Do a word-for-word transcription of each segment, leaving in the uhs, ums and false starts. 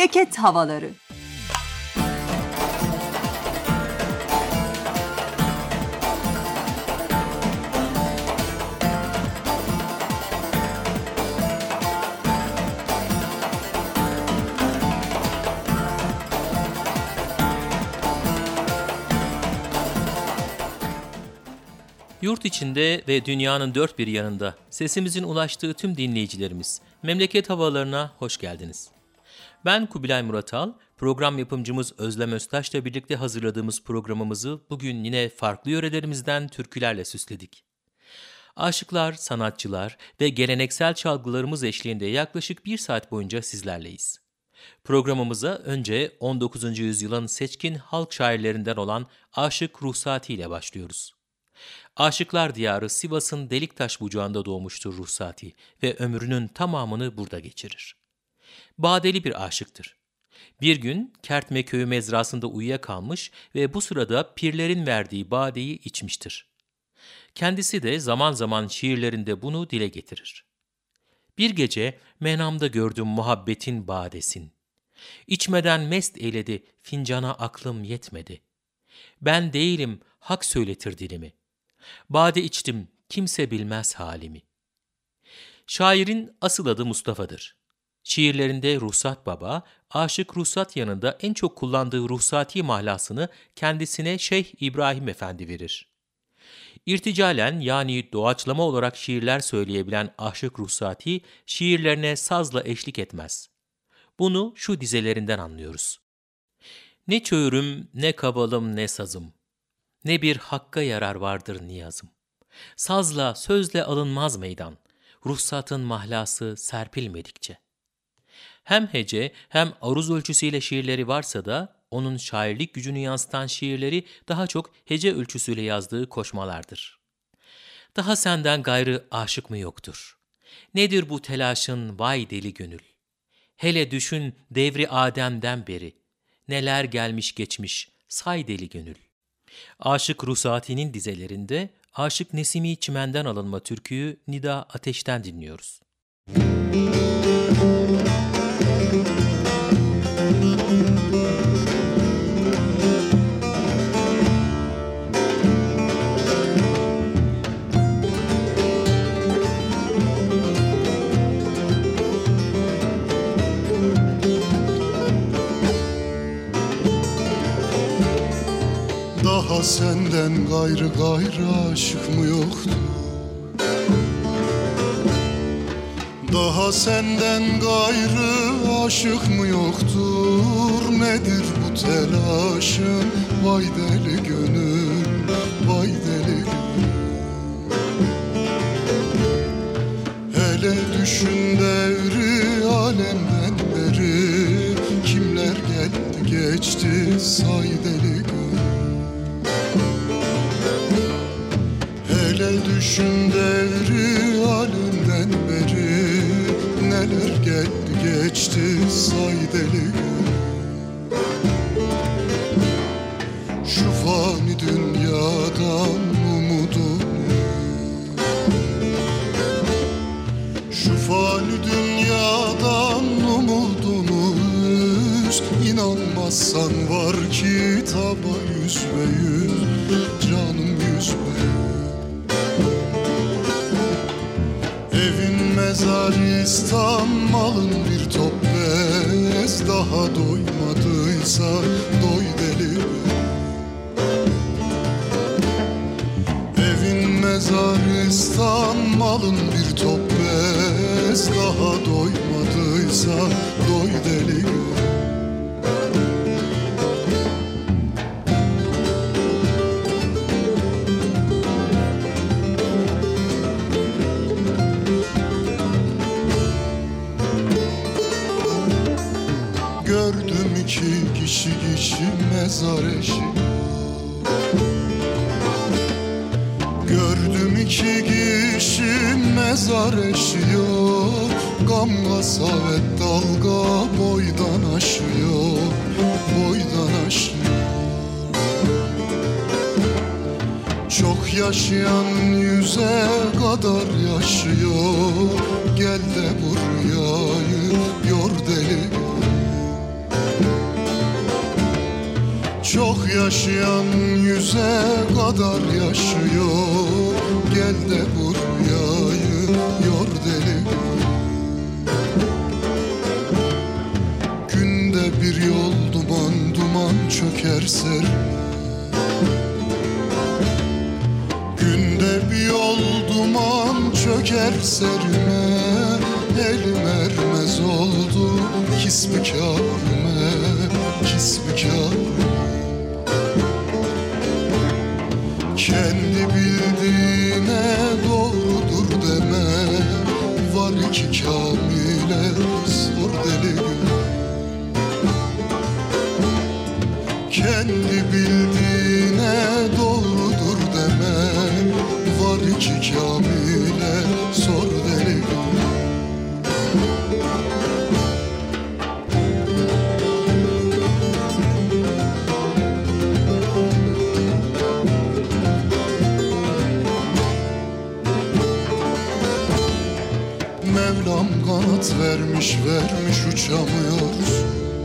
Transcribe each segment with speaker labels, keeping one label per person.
Speaker 1: Memleket havaları.
Speaker 2: Yurt içinde ve dünyanın dört bir yanında sesimizin ulaştığı tüm dinleyicilerimiz, memleket havalarına hoş geldiniz. Ben Kubilay Muratal, program yapımcımız Özlem Öztaş'la birlikte hazırladığımız programımızı bugün yine farklı yörelerimizden türkülerle süsledik. Aşıklar, sanatçılar ve geleneksel çalgılarımız eşliğinde yaklaşık bir saat boyunca sizlerleyiz. Programımıza önce on dokuzuncu yüzyılın seçkin halk şairlerinden olan Aşık Ruhsati ile başlıyoruz. Aşıklar diyarı Sivas'ın Deliktaş bucağında doğmuştur Ruhsati ve ömrünün tamamını burada geçirir. Badeli bir aşıktır. Bir gün Kertme köyü mezrasında uyuyakalmış ve bu sırada pirlerin verdiği badeyi içmiştir. Kendisi de zaman zaman şiirlerinde bunu dile getirir. Bir gece menamda gördüm muhabbetin badesin. İçmeden mest eyledi, fincana aklım yetmedi. Ben değilim, hak söyletir dilimi. Bade içtim, kimse bilmez halimi. Şairin asıl adı Mustafa'dır. Şiirlerinde Ruhsat Baba, Aşık Ruhsat yanında en çok kullandığı ruhsati mahlasını kendisine Şeyh İbrahim Efendi verir. İrticalen yani doğaçlama olarak şiirler söyleyebilen Aşık Ruhsati, şiirlerine sazla eşlik etmez. Bunu şu dizelerinden anlıyoruz. Ne çöğürüm, ne kabalım, ne sazım. Ne bir hakka yarar vardır niyazım. Sazla, sözle alınmaz meydan. Ruhsatın mahlası serpilmedikçe. Hem hece hem aruz ölçüsüyle şiirleri varsa da onun şairlik gücünü yansıtan şiirleri daha çok hece ölçüsüyle yazdığı koşmalardır. Daha senden gayrı aşık mı yoktur? Nedir bu telaşın vay deli gönül? Hele düşün devri Adem'den beri. Neler gelmiş geçmiş say deli gönül. Aşık Ruhsati'nin dizelerinde Aşık Nesimi Çimen'den alınma türküyü Nida Ateş'ten dinliyoruz.
Speaker 3: Daha senden gayrı gayrı aşık mı yoktu? Daha senden gayrı aşık mı yoktur? Nedir bu telaşın? Vay deli gönül, vay deli gönül. Hele düşün devri alemden beri. Kimler geldi geçti say deli gönül. Hele düşün devri alemden beri. Neler geldi geçti say deli gönül. Şu fani dünyadan umudunu, şu fani dünyadan umudunu üz. İnanmazsan var kitaba yüz ve yüz, canım yüz ve yüz. Evin mezaristan malın bir top bez. Daha doymadıysa doy deli gönül. Evin mezaristan malın bir top bez. Daha doymadıysa doy deli gönül. Gördüm iki kişi kişi mezar eşi. Gördüm iki kişi mezar eşiyor. Gam kasavet dalga boydan aşıyor, boydan aşıyor. Çok yaşayan yüze kadar yaşıyor. Gel de buraya yor deli. Çok yaşayan yüze kadar yaşıyor. Gel de bu rüyayı yor deli gül. Günde bir yol duman duman çöker ser. Günde bir yol duman çöker serime. Elim ermez oldu kismi kârime, kismi kârime. Kendi bildiğine doğrudur deme. Var iki kamile sor deli gül. Kendi bildiğine doğrudur deme. Var iki kamile sor deli gül. Mevlam kanat vermiş vermiş uçamıyoruz.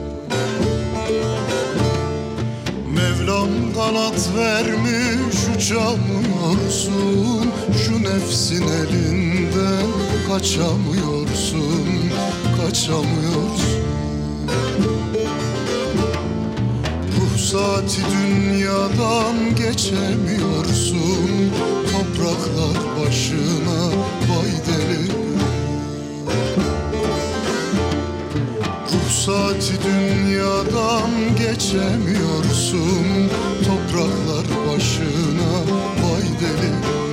Speaker 3: Mevlam kanat vermiş uçamıyorsun. Şu nefsin elinden kaçamıyorsun, kaçamıyorsun. Ruhsati dünyadan geçemiyorsun. Topraklar başına vay deli. Ruhsati dünyadan geçemiyorsun. Topraklar başına vay deli.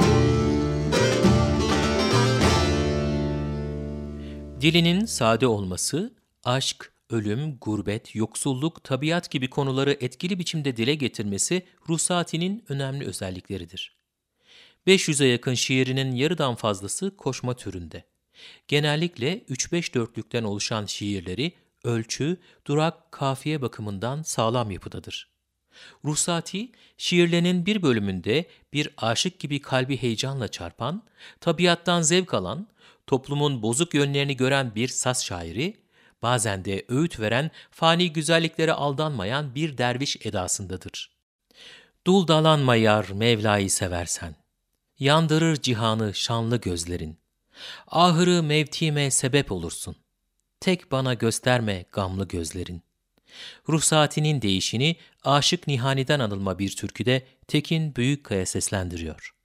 Speaker 2: Dilinin sade olması, aşk, ölüm, gurbet, yoksulluk, tabiat gibi konuları etkili biçimde dile getirmesi Ruhsati'nin önemli özellikleridir. beş yüze yakın şiirinin yarıdan fazlası koşma türünde. Genellikle üç beş dörtlükten oluşan şiirleri ölçü, durak, kafiye bakımından sağlam yapıdadır. Ruhsati, şiirlerinin bir bölümünde bir aşık gibi kalbi heyecanla çarpan, tabiattan zevk alan, toplumun bozuk yönlerini gören bir saz şairi, bazen de öğüt veren, fani güzelliklere aldanmayan bir derviş edasındadır. Dul dalanma yar Mevla'yı seversen, yandırır cihanı şanlı gözlerin, ahırı mevtime sebep olursun, tek bana gösterme gamlı gözlerin. Ruhsati'nin deyişini Aşık Nihani'den anılma bir türküde Tekin Büyükkaya seslendiriyor.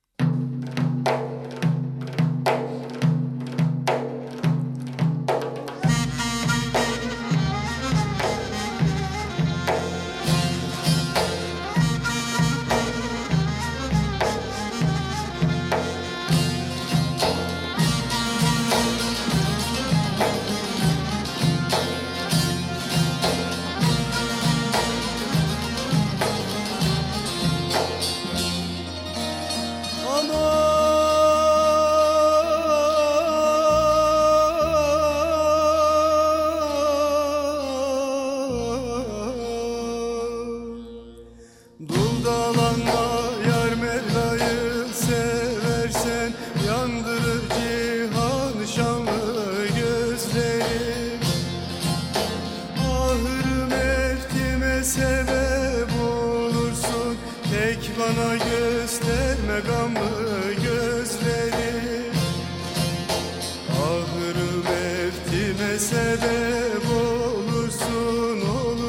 Speaker 1: Bana gösterme gamlı gözleri, ahırı meftime sebep olursun,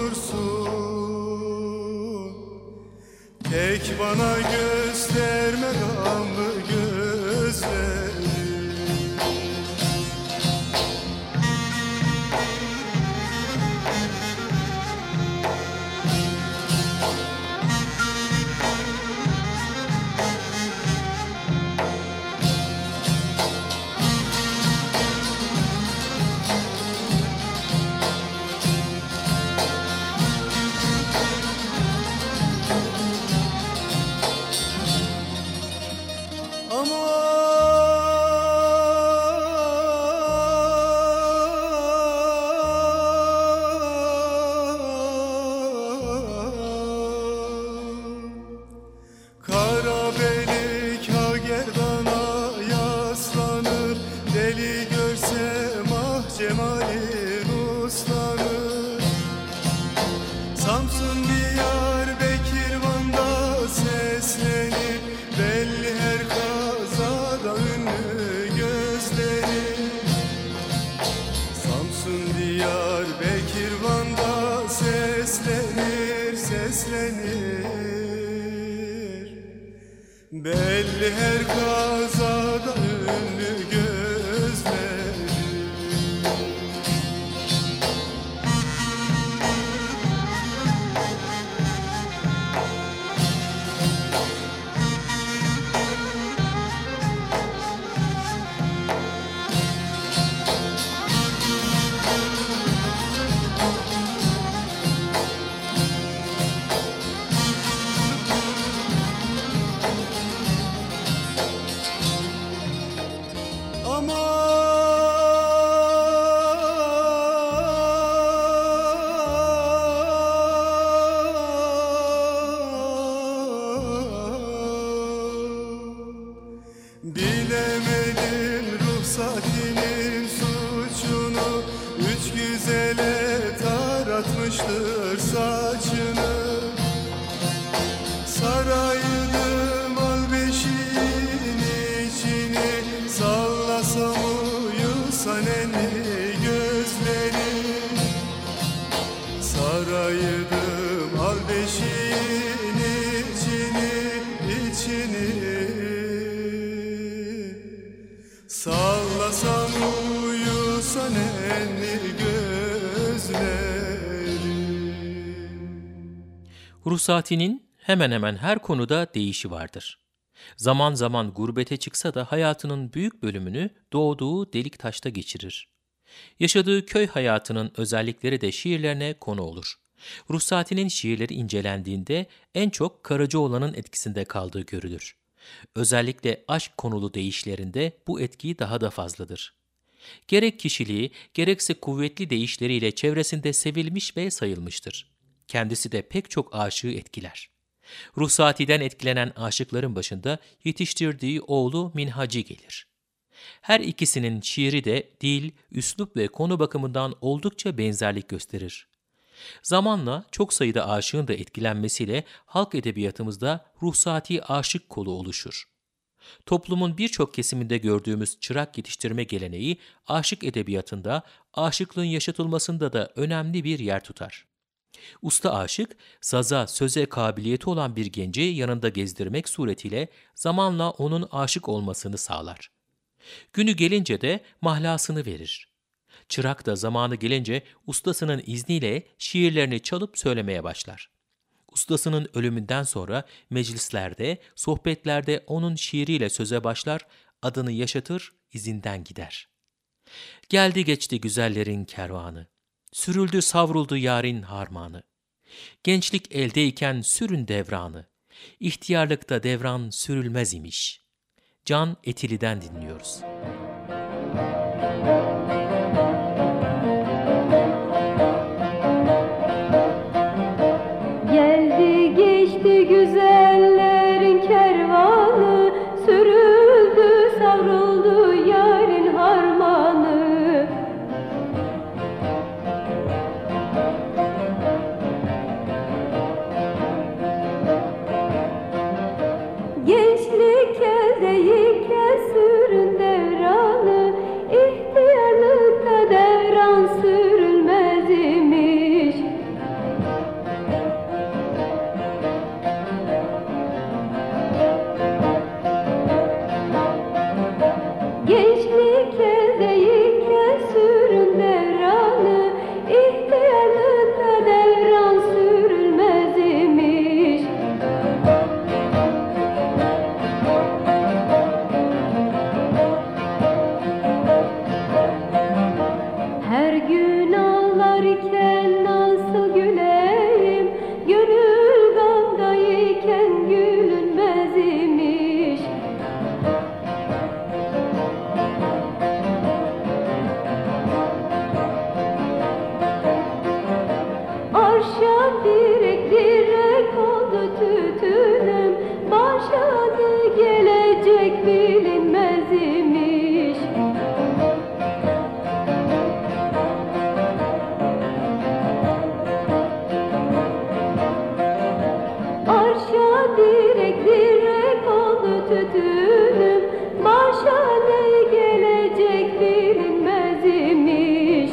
Speaker 1: olursun. Tek bana gösterme gamlı gözleri. Belli her kazada ünlü gözleri. Bilemedim ruhsatinin suçunu, üç güzele taratmıştır saçını. Saraydım al beşiğin içini, sallasam uyusa nenni gözleri. Saraydım al beşiğin içini, içini. Sallasam uyusa nenni gözleri.
Speaker 2: Ruhsati'nin hemen hemen her konuda değişi vardır. Zaman zaman gurbete çıksa da hayatının büyük bölümünü doğduğu Deliktaş'ta geçirir. Yaşadığı köy hayatının özellikleri de şiirlerine konu olur. Ruhsati'nin şiirleri incelendiğinde en çok Karacaoğlan'ın etkisinde kaldığı görülür. Özellikle aşk konulu deyişlerinde bu etki daha da fazladır. Gerek kişiliği, gerekse kuvvetli deyişleriyle çevresinde sevilmiş ve sayılmıştır. Kendisi de pek çok aşığı etkiler. Ruhsati'den etkilenen aşıkların başında yetiştirdiği oğlu Minhaci gelir. Her ikisinin şiiri de dil, üslup ve konu bakımından oldukça benzerlik gösterir. Zamanla çok sayıda aşığın da etkilenmesiyle halk edebiyatımızda ruhsati aşık kolu oluşur. Toplumun birçok kesiminde gördüğümüz çırak yetiştirme geleneği aşık edebiyatında, aşıklığın yaşatılmasında da önemli bir yer tutar. Usta aşık, saza, söze kabiliyeti olan bir genci yanında gezdirmek suretiyle zamanla onun aşık olmasını sağlar. Günü gelince de mahlasını verir. Çırak da zamanı gelince ustasının izniyle şiirlerini çalıp söylemeye başlar. Ustasının ölümünden sonra meclislerde, sohbetlerde onun şiiriyle söze başlar, adını yaşatır, izinden gider. Geldi geçti güzellerin kervanı, sürüldü savruldu yarın harmanı. Gençlik eldeyken sürün devranı, ihtiyarlıkta devran sürülmez imiş. Can Etili'den dinliyoruz.
Speaker 4: Geldi geçti güzellerin kervanı, sürüldü savruldu yarın harmanı. Gençlik eldeyken sürün devranı, ihtiyarlıkta devran sürülmez imiş. Gençlik eldeyken sürün devranı, ihtiyarlıkta devran sürülmez imiş. Her gün ağlarken nasıl güleyim, gönül gamdayken gülünmez imiş. Arşa direk direk oldu tütünüm, başladı gelecek bilinmez imiş. Arşa direk direk oldu tütünüm, başladı gelecek bilinmez imiş.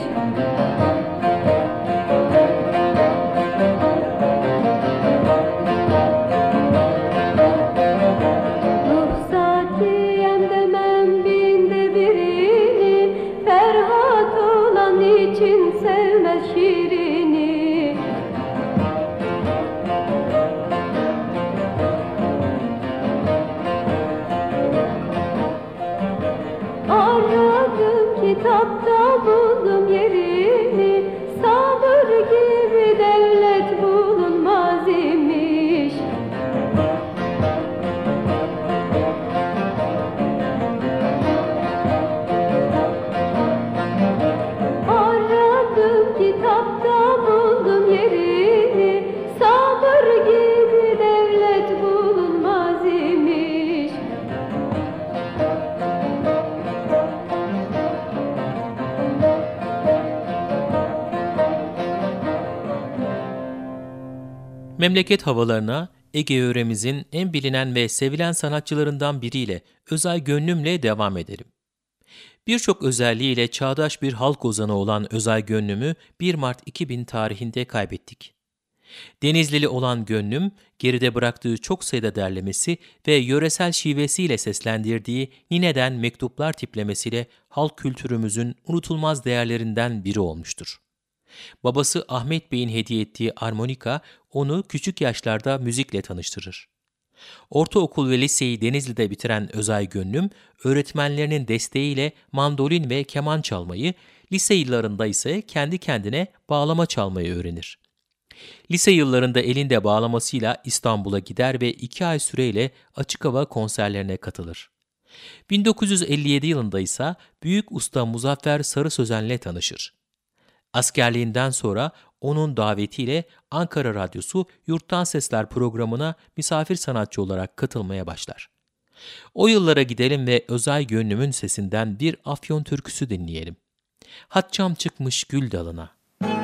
Speaker 2: Memleket havalarına Ege yöremizin en bilinen ve sevilen sanatçılarından biriyle Özay Gönlüm'le devam edelim. Birçok özelliğiyle çağdaş bir halk ozanı olan Özay Gönlüm'ü bir Mart iki bin tarihinde kaybettik. Denizlili olan Gönlüm, geride bıraktığı çok sayıda derlemesi ve yöresel şivesiyle seslendirdiği Nine'den mektuplar tiplemesiyle halk kültürümüzün unutulmaz değerlerinden biri olmuştur. Babası Ahmet Bey'in hediye ettiği armonika onu küçük yaşlarda müzikle tanıştırır. Ortaokul ve liseyi Denizli'de bitiren Özay Gönlüm, öğretmenlerinin desteğiyle mandolin ve keman çalmayı, lise yıllarında ise kendi kendine bağlama çalmayı öğrenir. Lise yıllarında elinde bağlamasıyla İstanbul'a gider ve iki ay süreyle açık hava konserlerine katılır. bin dokuz yüz elli yedi yılında ise büyük usta Muzaffer Sarı Sözen'le tanışır. Askerliğinden sonra onun davetiyle Ankara Radyosu Yurttan Sesler programına misafir sanatçı olarak katılmaya başlar. O yıllara gidelim ve Özay Gönlüm'ün sesinden bir Afyon türküsü dinleyelim. Hatçam çıkmış gül dalına.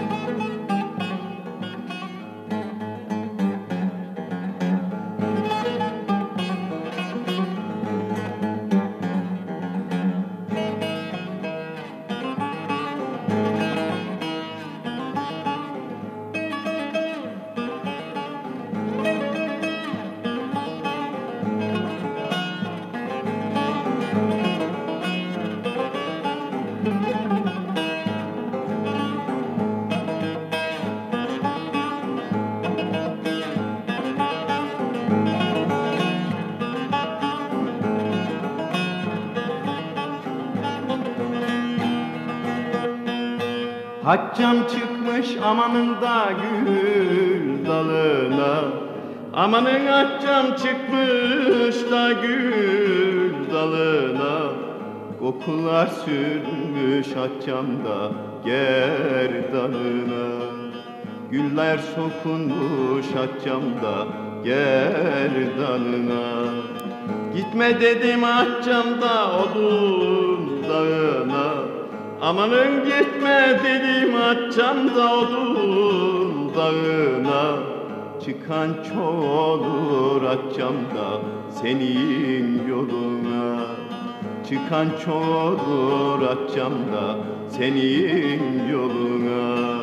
Speaker 5: Haccam çıkmış amanın da gül dalına, amanın haccam çıkmış da gül dalına. Kokular sürmüş haccamda gerdanına, güller sokunmuş haccamda gerdanına. Gitme dedim haccamda odun dağına, amanın gitme dedim haccamda odun dağına. Çıkan çok olur haccamda senin yoluna, çıkan çok olur haccamda senin yoluna.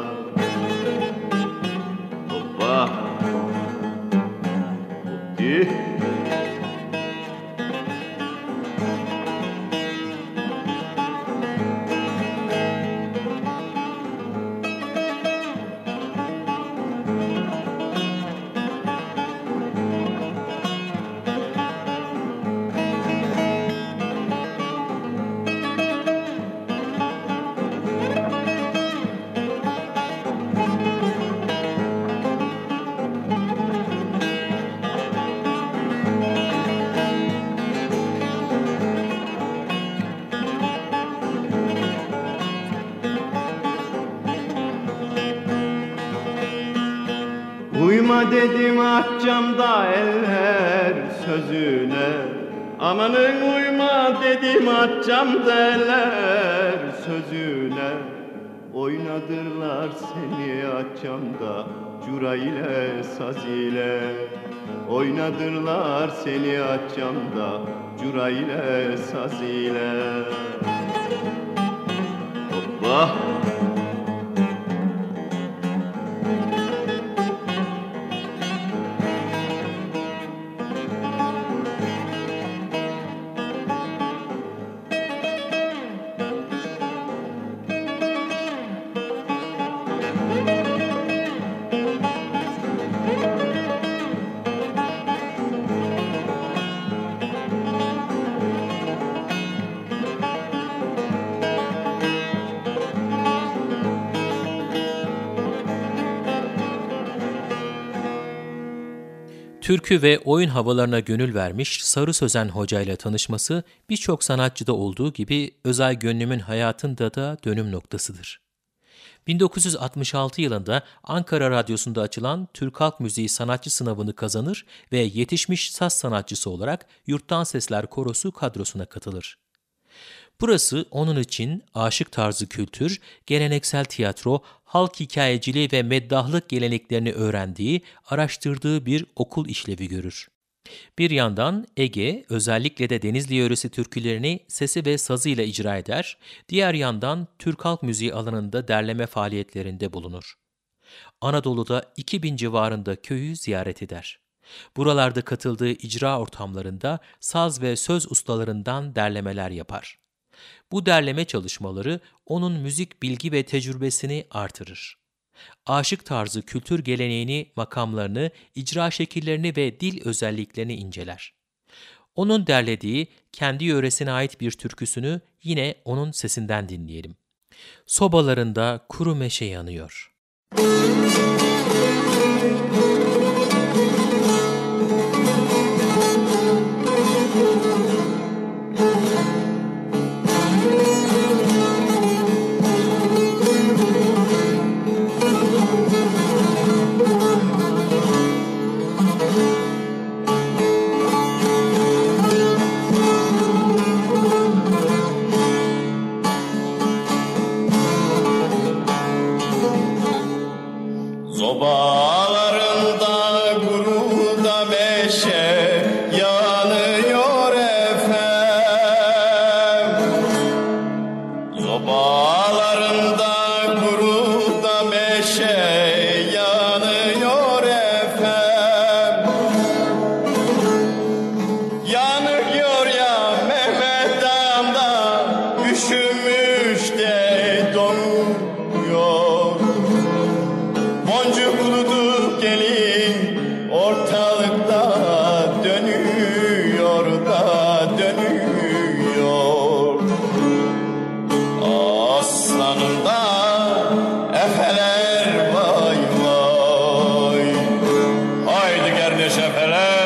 Speaker 5: Hoppa hoppi. Uyma dedim haccamda eller sözüne, amanın uyma dedim haccamda eller sözüne. Oynadırlar seni haccamda cura ile saz ile, oynadırlar seni haccamda cura ile saz ile. Hoppa.
Speaker 2: Türkü ve oyun havalarına gönül vermiş Sarı Sözen Hoca ile tanışması birçok sanatçıda olduğu gibi Özay Gönlüm'ün hayatında da dönüm noktasıdır. bin dokuz yüz altmış altı yılında Ankara Radyosu'nda açılan Türk Halk Müziği sanatçı sınavını kazanır ve yetişmiş saz sanatçısı olarak Yurttan Sesler Korosu kadrosuna katılır. Burası onun için aşık tarzı kültür, geleneksel tiyatro, halk hikayeciliği ve meddahlık geleneklerini öğrendiği, araştırdığı bir okul işlevi görür. Bir yandan Ege, özellikle de Denizli yöresi türkülerini sesi ve sazıyla icra eder, diğer yandan Türk halk müziği alanında derleme faaliyetlerinde bulunur. Anadolu'da iki bin civarında köyü ziyaret eder. Buralarda katıldığı icra ortamlarında saz ve söz ustalarından derlemeler yapar. Bu derleme çalışmaları onun müzik bilgi ve tecrübesini artırır. Aşık tarzı kültür geleneğini, makamlarını, icra şekillerini ve dil özelliklerini inceler. Onun derlediği, kendi yöresine ait bir türküsünü yine onun sesinden dinleyelim. Sobalarında kuru meşe yanıyor.
Speaker 5: Sobalarında kuru da meşe yanıyor efem. Sobalarında kuru da meşe yanıyor efem. Yanıyor ya Mehmet Ağam'da, üşümüş de donuyor. Boncuklu gelin ortalıkta dönüyor da dönüyor. Aslanım da efeler vay vay. Haydi kardeş efeler.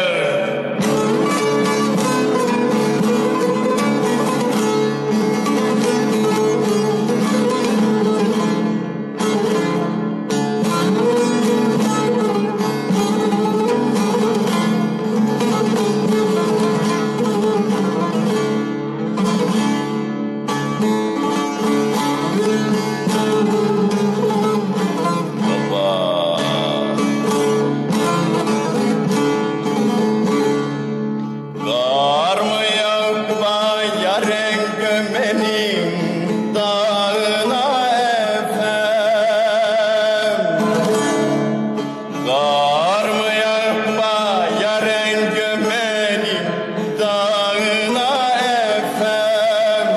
Speaker 5: Kar mı yakma yaren gömelim dağına efem. Kar mı yakma yaren gömelim dağına efem.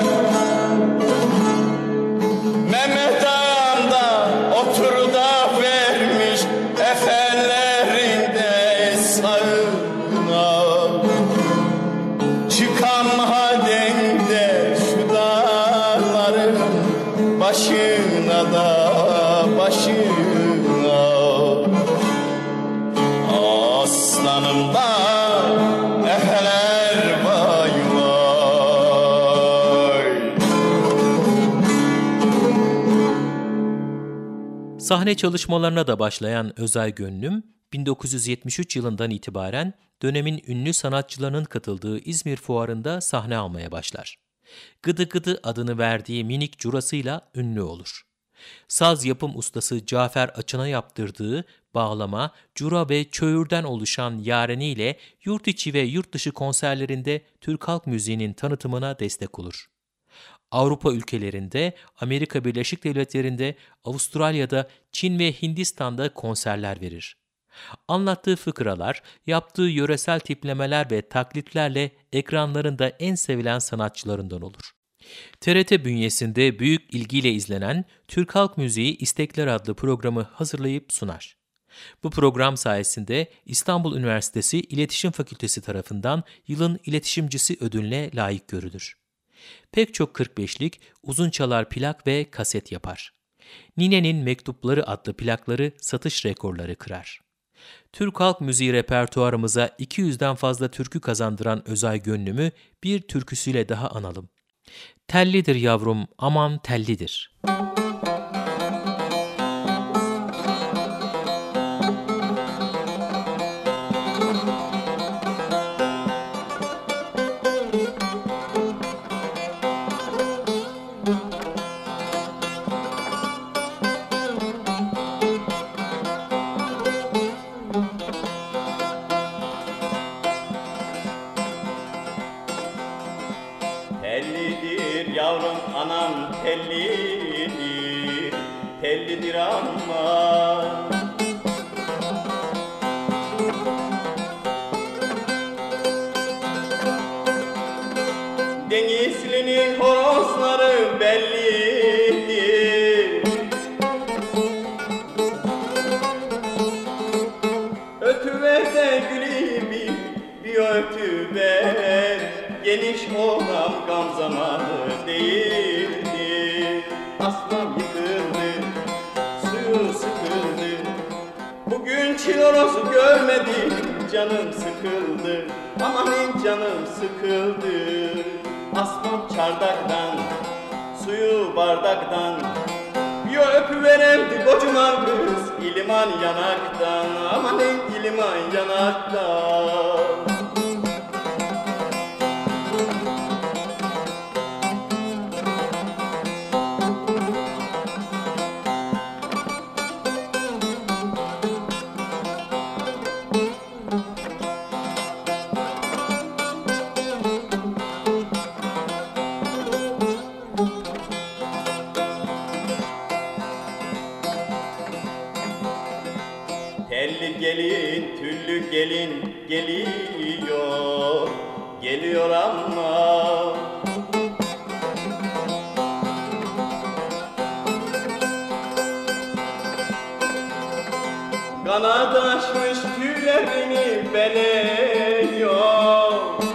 Speaker 5: Mehmet Ağam da otur da vermiş efellerinde sağına. Çıkam hadende şu dağların başına da başına. Aslanım da efeler vay vay.
Speaker 2: Sahne çalışmalarına da başlayan Özay Gönlüm, bin dokuz yüz yetmiş üç yılından itibaren dönemin ünlü sanatçılarının katıldığı İzmir Fuarı'nda sahne almaya başlar. Gıdı Gıdı adını verdiği minik curasıyla ünlü olur. Saz yapım ustası Cafer Açın'a yaptırdığı bağlama, cura ve çöğürden oluşan yareniyle yurt içi ve yurt dışı konserlerinde Türk halk müziğinin tanıtımına destek olur. Avrupa ülkelerinde, Amerika Birleşik Devletleri'nde, Avustralya'da, Çin ve Hindistan'da konserler verir. Anlattığı fıkralar, yaptığı yöresel tiplemeler ve taklitlerle ekranlarında en sevilen sanatçılarından olur. T R T bünyesinde büyük ilgiyle izlenen Türk Halk Müziği İstekler adlı programı hazırlayıp sunar. Bu program sayesinde İstanbul Üniversitesi İletişim Fakültesi tarafından Yılın İletişimcisi ödülüne layık görülür. Pek çok kırk beşlik, uzun çalar plak ve kaset yapar. Nine'nin Mektupları adlı plakları satış rekorları kırar. Türk halk müziği repertuarımıza iki yüzden fazla türkü kazandıran Özay Gönlüm'ü bir türküsüyle daha analım. Tellidir yavrum, aman tellidir.
Speaker 5: bellidir ama Denizli'nin horozları bellidir. Ötüver de gülüm bir, bir ötüver. Geniş olan gam zamanı değildir. Aslan yıkıldı, suyu sıkıldı. Bugün çilorozu görmedim, canım sıkıldı. Amanın canım sıkıldı. Asmam çardaktan, suyu bardaktan. Bir öpüveremdi kocaman kız, iliman yanaktan. Amanın iliman yanaktan. Telli gelin, tüllü gelin geliyor, geliyor ama kanat açmış tüylerini beleyor.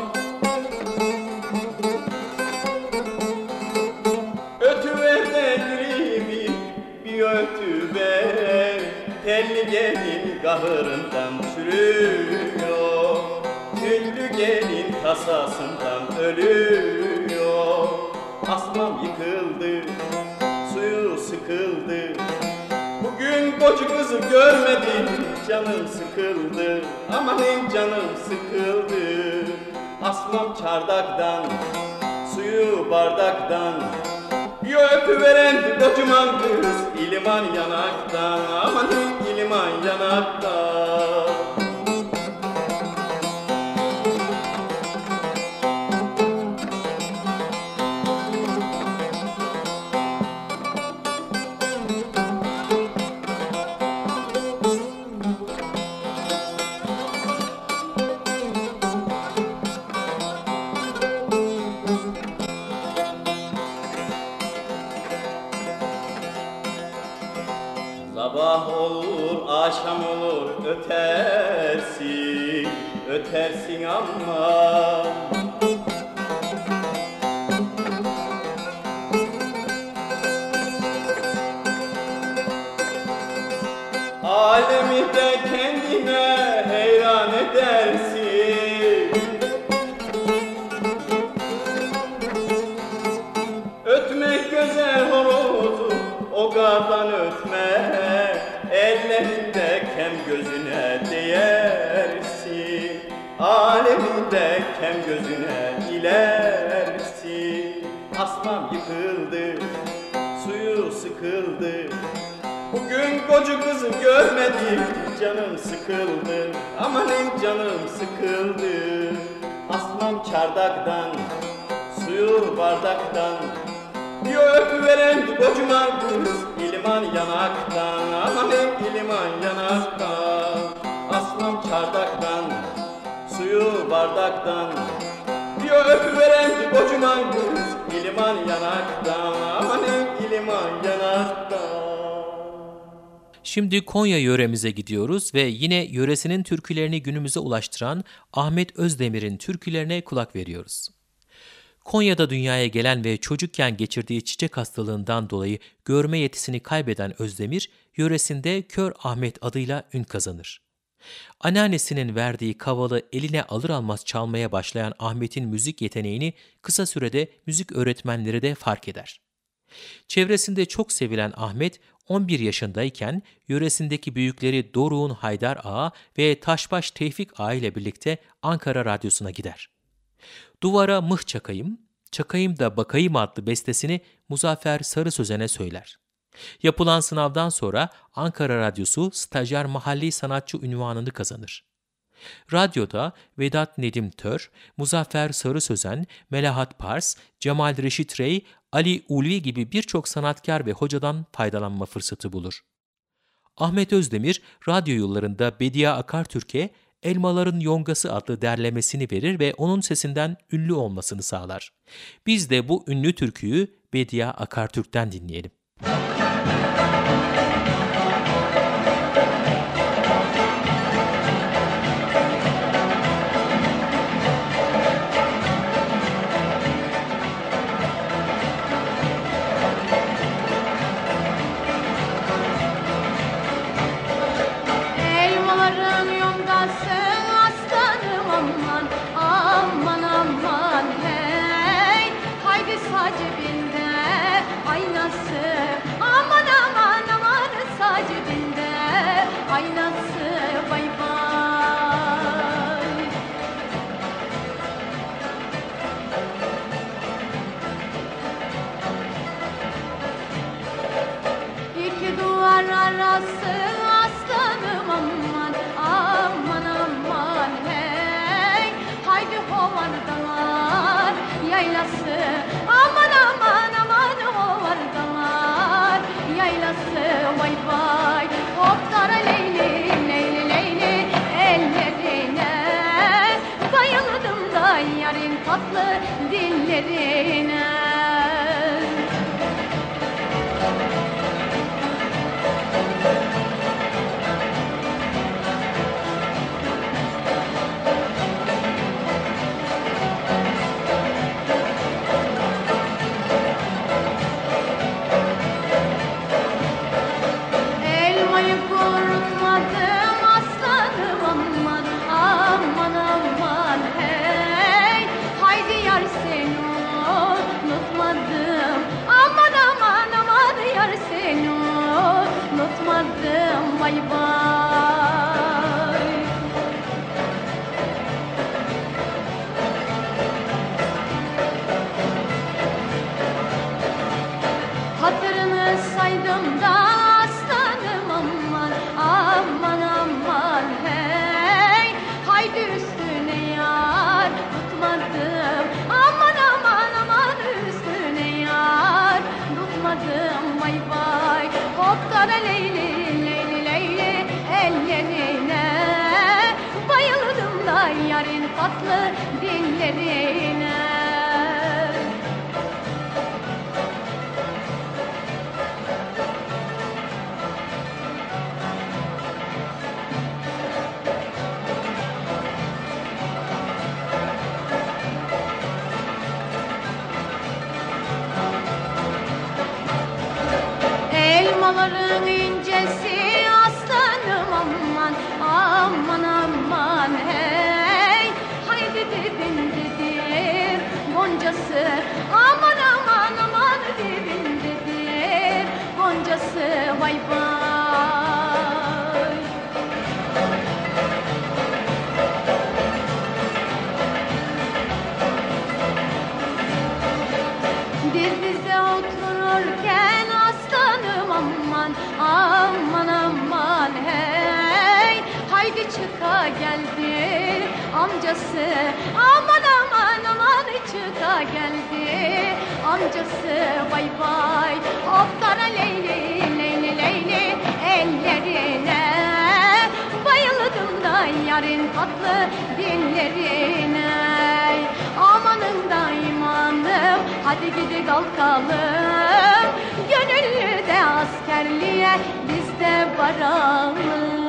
Speaker 5: Ötüver de gülümü bir ötüver. Telli gelin kahırından çürüyor. Tüllü gelin tasasından ölüyor. Asmam yıkıldı, suyu sıkıldı. Bugün koca kızı görmedim, canım sıkıldı. Amanın canım sıkıldı. Asmam çardaktan, suyu bardaktan. Bir öpüverendi kocaman kız, iliman yanaktan. Amanın iliman yanaktan. Sabah olur, akşam olur, ötersin, ötersin ama alemi de kendine heyran edersin. Ötmek güzel horozu, o kadar ötme. Ellerinde kem gözüne değersin. Aleminde kem gözüne ilersin. Asmam yıkıldı, suyu sıkıldı. Bugün koca kızı görmedim, canım sıkıldı. Amanın canım sıkıldı. Asmam çardaktan, suyu bardaktan. Bir öpüverendi kocaman kız, iliman yanaktan. Amanın iliman yanaktan. Asmam çardaktan, suyu bardaktan. Bir öpüverendi kocaman kız, iliman yanaktan. Amanın iliman yanaktan.
Speaker 2: Şimdi Konya yöremize gidiyoruz ve yine yöresinin türkülerini günümüze ulaştıran Ahmet Özdemir'in türkülerine kulak veriyoruz. Konya'da dünyaya gelen ve çocukken geçirdiği çiçek hastalığından dolayı görme yetisini kaybeden Özdemir, yöresinde Kör Ahmet adıyla ün kazanır. Anneannesinin verdiği kavalı eline alır almaz çalmaya başlayan Ahmet'in müzik yeteneğini kısa sürede müzik öğretmenleri de fark eder. Çevresinde çok sevilen Ahmet, on bir yaşındayken yöresindeki büyükleri Doruk'un Haydar Ağa ve Taşbaş Tevfik Ağa ile birlikte Ankara Radyosu'na gider. Duvara mıh çakayım, çakayım da bakayım adlı bestesini Muzaffer Sarı Sözen'e söyler. Yapılan sınavdan sonra Ankara Radyosu stajyer mahalli sanatçı unvanını kazanır. Radyoda Vedat Nedim Tör, Muzaffer Sarı Sözen, Melahat Pars, Cemal Reşit Rey, Ali Ulvi gibi birçok sanatkar ve hocadan faydalanma fırsatı bulur. Ahmet Özdemir, radyo yıllarında Bediye Akartürk'e Elmaların Yongası adlı derlemesini verir ve onun sesinden ünlü olmasını sağlar. Biz de bu ünlü türküyü Bediye Akartürk'ten dinleyelim.
Speaker 4: Elmaların yongası aslanım aman, aman aman hey. Haydi sacibinde aynası, aman aman aman sacibinde aynası, bay bay. İki duvar arası aslanım aman, aman aman hey. Haydi hovardalar yaylası, aman aman aman hovardalar yaylası, vay vay. Hoppara leyli leyli leyli ellerine, bayıldım da yarın tatlı dillerine. Elmayı kurutmadım aslanım aman, aman aman hey. Haydi yar seni unutmadım, aman aman aman yar seni unutmadım, vay vay. Hatırını saydım da aslanım aman, aman aman hey. Haydi üstüne yar tutmadım, aman aman aman üstüne yar tutmadım, vay vay. Hoppara leyli leyli leyli ellerine, bayıldım da yarın tatlı dillerine. Elmaların incesi aslanım aman, aman aman hey. Haydi dibindedir goncası, aman aman aman dibindedir goncası, vay vay. Bir dize otururken aslanım aman, aman aman hey. Haydi çıka geldi amcası, aman aman aman çıka geldi amcası, vay vay. Hoppara leyli leyli leyli ellerine, bayıldım da yarın tatlı dillerine. Amanın da imanım, hadi gidi kalkalım, gönüllü de askerliğe biz de varalım.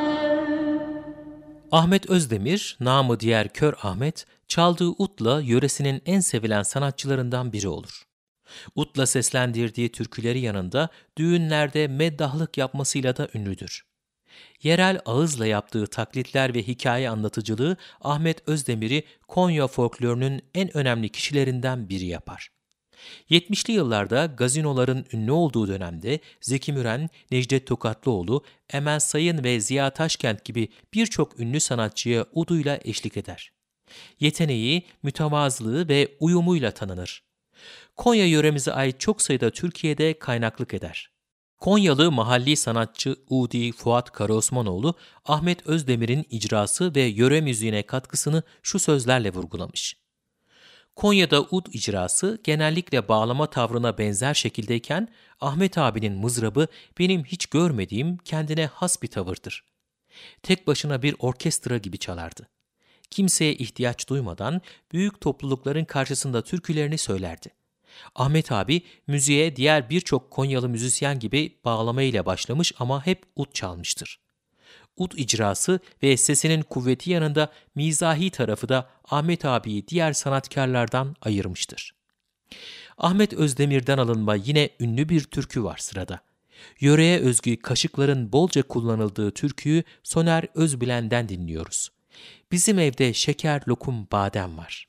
Speaker 2: Ahmet Özdemir, namı diğer Kör Ahmet, çaldığı utla yöresinin en sevilen sanatçılarından biri olur. Utla seslendirdiği türküleri yanında düğünlerde meddahlık yapmasıyla da ünlüdür. Yerel ağızla yaptığı taklitler ve hikaye anlatıcılığı Ahmet Özdemir'i Konya folklorunun en önemli kişilerinden biri yapar. yetmişli yıllarda gazinoların ünlü olduğu dönemde Zeki Müren, Necdet Tokatlıoğlu, Emel Sayın ve Ziya Taşkent gibi birçok ünlü sanatçıya uduyla eşlik eder. Yeteneği, mütevazılığı ve uyumuyla tanınır. Konya yöremize ait çok sayıda Türkiye'de kaynaklık eder. Konyalı mahalli sanatçı Udi Fuat Karaosmanoğlu, Ahmet Özdemir'in icrası ve yöre müziğine katkısını şu sözlerle vurgulamış. Konya'da ud icrası genellikle bağlama tavrına benzer şekildeyken, Ahmet abinin mızrabı benim hiç görmediğim kendine has bir tavırdır. Tek başına bir orkestra gibi çalardı. Kimseye ihtiyaç duymadan büyük toplulukların karşısında türkülerini söylerdi. Ahmet abi müziğe diğer birçok Konyalı müzisyen gibi bağlama ile başlamış ama hep ud çalmıştır. Ud icrası ve sesinin kuvveti yanında mizahi tarafı da Ahmet abiyi diğer sanatkarlardan ayırmıştır. Ahmet Özdemir'den alınma yine ünlü bir türkü var sırada. Yöreye özgü kaşıkların bolca kullanıldığı türküyü Soner Özbilen'den dinliyoruz. Bizim evde şeker, lokum, badem var.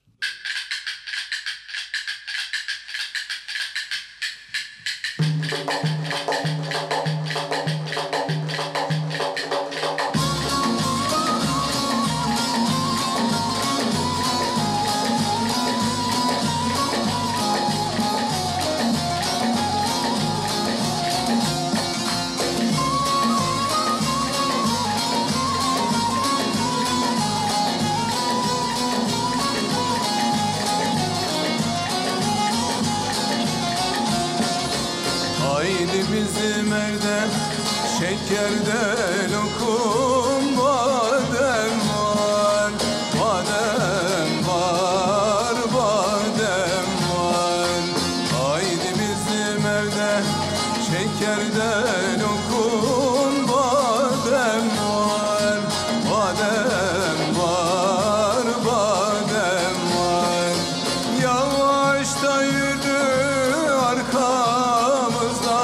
Speaker 1: Haydi bizim evde şekerde lokum badem var, badem var, badem var. Haydi bizim evde şekerde lokum badem var, badem var, badem var. Yavaş da yürü arkamızda,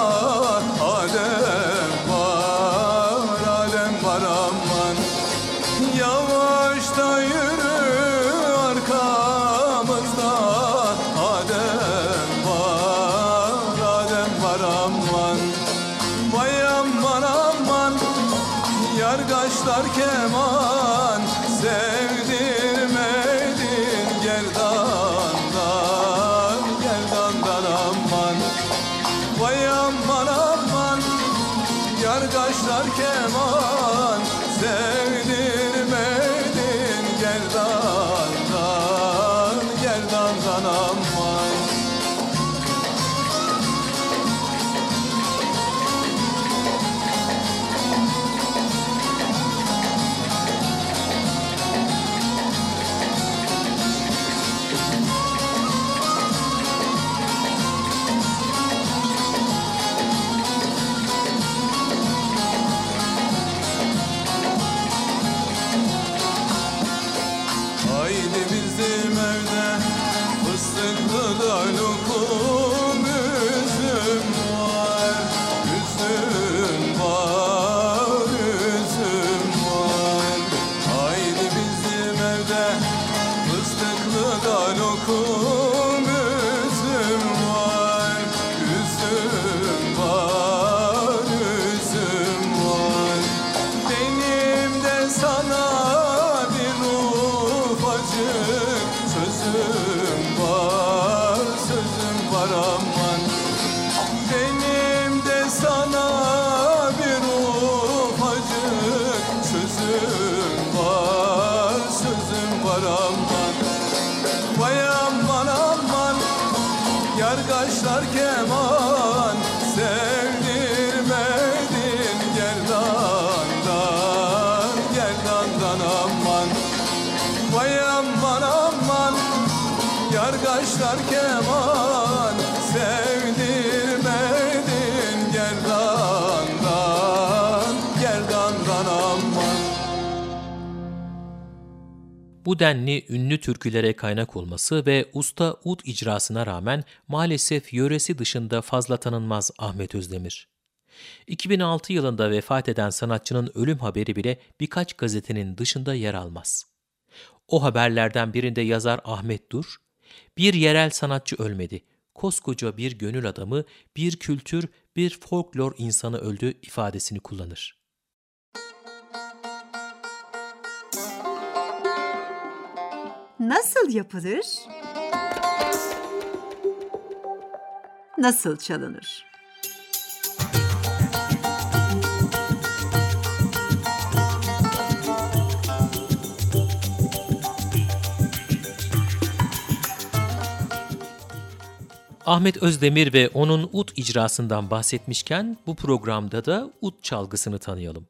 Speaker 1: Adem var, Adem var aman. Yavaş da yürü arkamızda, Adem var, Adem var aman. Vay aman aman, yargaçlar keman sevdirmedin gerdandan, gerdandan aman. Vay aman aman, yargaçlar keman sevdirmedin gerdandan, gerdandan aman. Haydi bizim evde fıstıklı da lokum, üzüm var, üzüm var, üzüm var. Haydi bizim evde fıstıklı da lokum, üzüm var, üzüm var, üzüm var. Benim de sana sözüm var, sözüm var aman. Benim de sana bir ufacık sözüm var, sözüm var aman. Vay aman aman, yargaçlar keman sevdirmedin gerdandan, gerdandan aman. Vay aman aman, yargaçlar keman sevdirmedin gerdandan, gerdandan aman.
Speaker 2: Bu denli ünlü türkülere kaynak olması ve usta ud icrasına rağmen maalesef yöresi dışında fazla tanınmaz Ahmet Özdemir. iki bin altı yılında vefat eden sanatçının ölüm haberi bile birkaç gazetenin dışında yer almaz. O haberlerden birinde yazar Ahmet Dur, "Bir yerel sanatçı ölmedi, koskoca bir gönül adamı, bir kültür, bir folklor insanı öldü" ifadesini kullanır.
Speaker 6: Nasıl yapılır? Nasıl çalınır?
Speaker 2: Ahmet Özdemir ve onun ud icrasından bahsetmişken bu programda da ud çalgısını tanıyalım.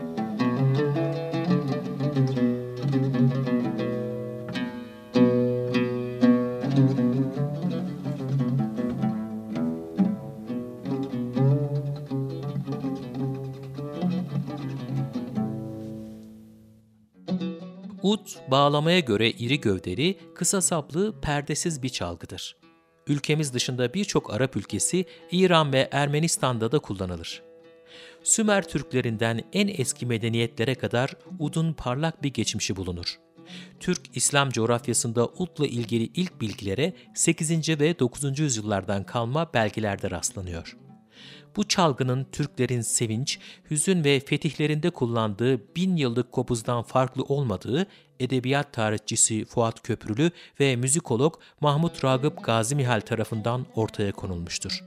Speaker 2: Ud, bağlamaya göre iri gövdeli, kısa saplı, perdesiz bir çalgıdır. Ülkemiz dışında birçok Arap ülkesi, İran ve Ermenistan'da da kullanılır. Sümer Türklerinden en eski medeniyetlere kadar udun parlak bir geçmişi bulunur. Türk-İslam coğrafyasında udla ilgili ilk bilgilere sekizinci ve dokuzuncu yüzyıllardan kalma belgelerde rastlanıyor. Bu çalgının Türklerin sevinç, hüzün ve fetihlerinde kullandığı bin yıllık kopuzdan farklı olmadığı edebiyat tarihçisi Fuat Köprülü ve müzikolog Mahmut Ragıp Gazimihal tarafından ortaya konulmuştur.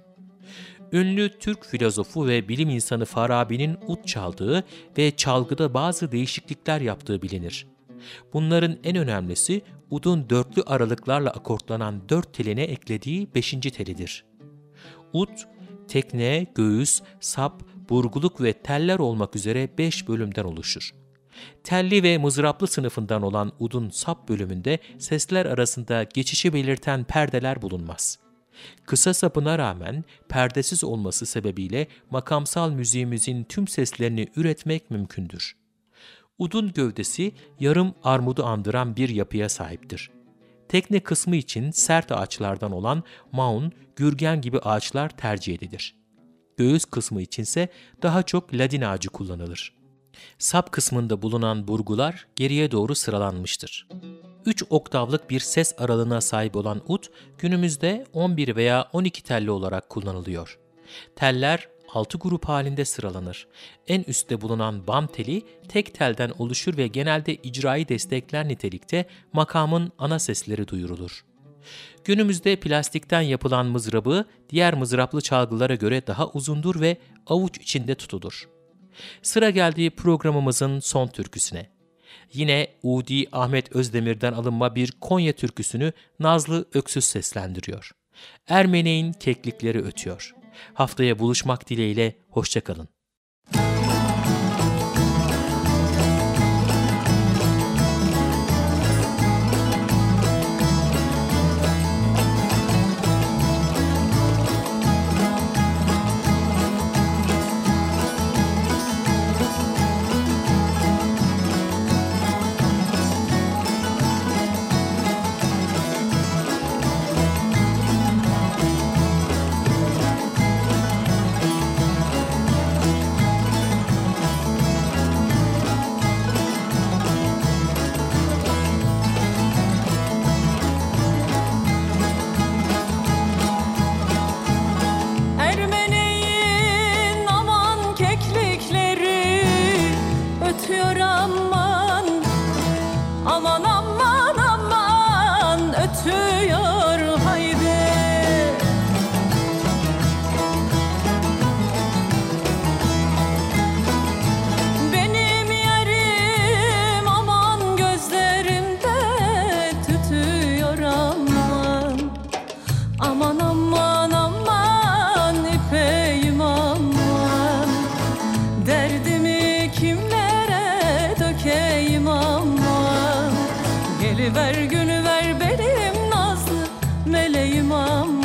Speaker 2: Ünlü Türk filozofu ve bilim insanı Farabi'nin ud çaldığı ve çalgıda bazı değişiklikler yaptığı bilinir. Bunların en önemlisi udun dörtlü aralıklarla akortlanan dört teline eklediği beşinci telidir. Ud, tekne, göğüs, sap, burguluk ve teller olmak üzere beş bölümden oluşur. Telli ve mızraplı sınıfından olan udun sap bölümünde sesler arasında geçişi belirten perdeler bulunmaz. Kısa sapına rağmen perdesiz olması sebebiyle makamsal müziğimizin tüm seslerini üretmek mümkündür. Udun gövdesi yarım armudu andıran bir yapıya sahiptir. Tekne kısmı için sert ağaçlardan olan maun, gürgen gibi ağaçlar tercih edilir. Göğüs kısmı içinse daha çok ladin ağacı kullanılır. Sap kısmında bulunan burgular geriye doğru sıralanmıştır. üç oktavlık bir ses aralığına sahip olan ud, günümüzde on bir veya on iki telli olarak kullanılıyor. Teller altı grup halinde sıralanır. En üstte bulunan bam teli tek telden oluşur ve genelde icrayı destekler nitelikte makamın ana sesleri duyurulur. Günümüzde plastikten yapılan mızrabı diğer mızraplı çalgılara göre daha uzundur ve avuç içinde tutulur. Sıra geldiği programımızın son türküsüne. Yine Udi Ahmet Özdemir'den alınma bir Konya türküsünü Nazlı Öksüz seslendiriyor. Ermeneğin keklikleri ötüyor. Haftaya buluşmak dileğiyle, hoşça kalın.
Speaker 6: Ver günü ver benim nazlı meleğim aman.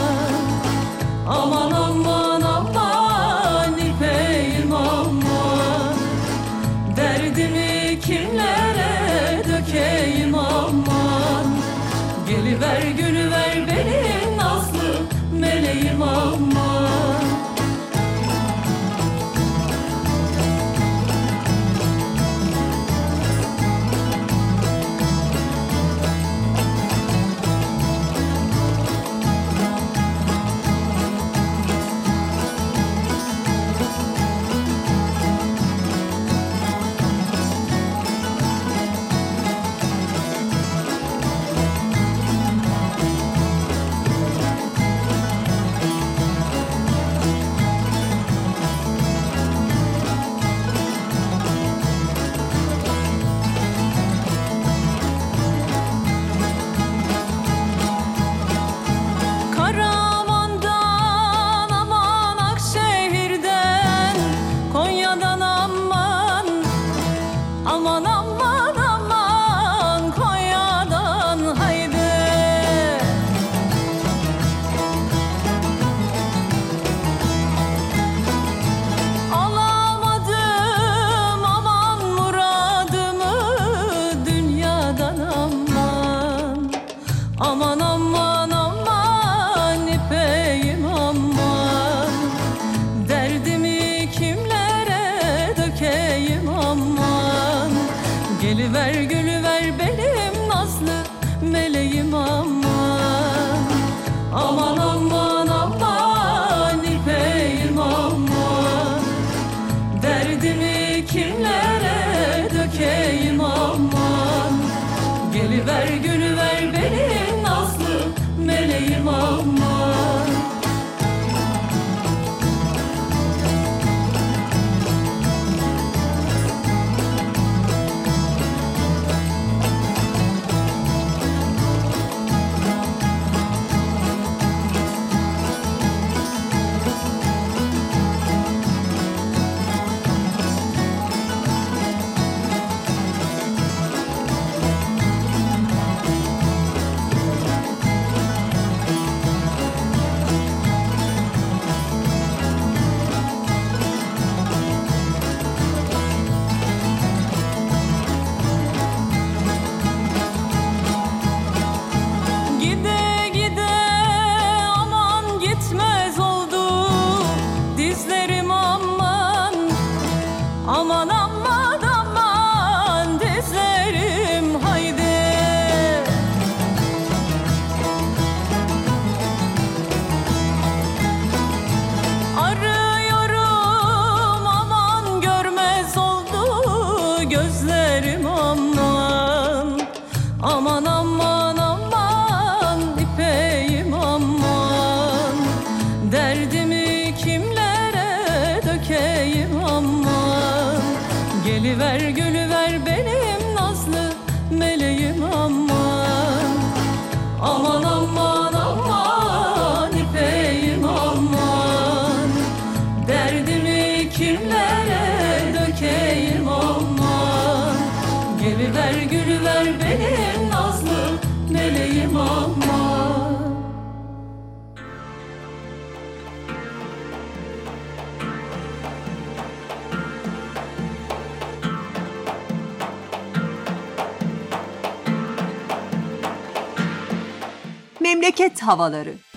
Speaker 6: Aman aman aman ipeğim aman. Derdimi kimlere dökeyim aman. Geliver günü ver benim nazlı meleğim aman. aman aman Konya'dan haydi. Alamadım aman muradımı dünyadan aman. Aman aman aman ipeğim aman. Derdimi kimlere dökeyim aman. Geliver gülüver benim nazlı meleğim aman. Aman aman aman ipeğim aman. Derdimi kimlere dökeyim aman. Geliver gülüver benim nazlı meleğim aman. Gide gide aman gitmez oldu dizlerim aman. Aman aman aman dizlerim haydi. Arıyorum aman görmez oldu gözlerim aman. Aman aman aman ipeğim aman. Derdimi kimlere dökeyim aman. Geliver gülüver benim nazlı meleğim aman. Aman aman aman ipeğim aman. Derdimi kimlere dökeyim aman. Geliver gülüver benim nazlı meleğim aman.
Speaker 7: Memleket havaları.